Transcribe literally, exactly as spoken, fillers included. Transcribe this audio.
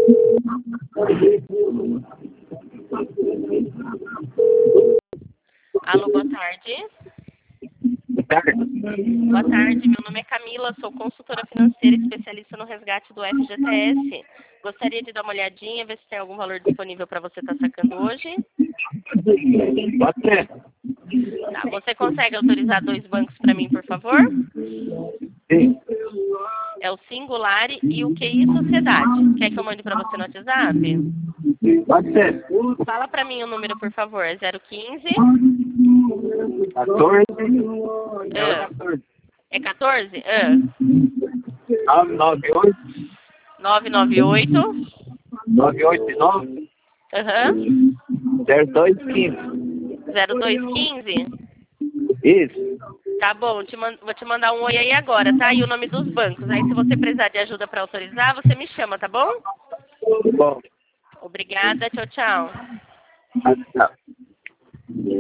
Alô, boa tarde. Boa tarde. Boa tarde, meu nome é Camila, sou consultora financeira especialista no resgate do F G T S. Gostaria de dar uma olhadinha, ver se tem algum valor disponível para você estar sacando hoje. Pode ser. Tá, você consegue autorizar dois bancos para mim, por favor? Sim. É o Singular e o Q I Sociedade. Quer que eu mande para você no WhatsApp? Pode ser. Fala para mim o número, por favor. É zero quinze. quatorze. Ah, quatorze. é quatorze? Ah, nove nove oito. nove nove oito. nove oito nove. Aham. zero dois quinze. zero dois quinze. Isso. Tá bom, te man- vou te mandar um oi aí agora, tá? E o nome dos bancos. Aí se você precisar de ajuda para autorizar, você me chama, tá bom? Bom. Obrigada, tchau, tchau. Tchau.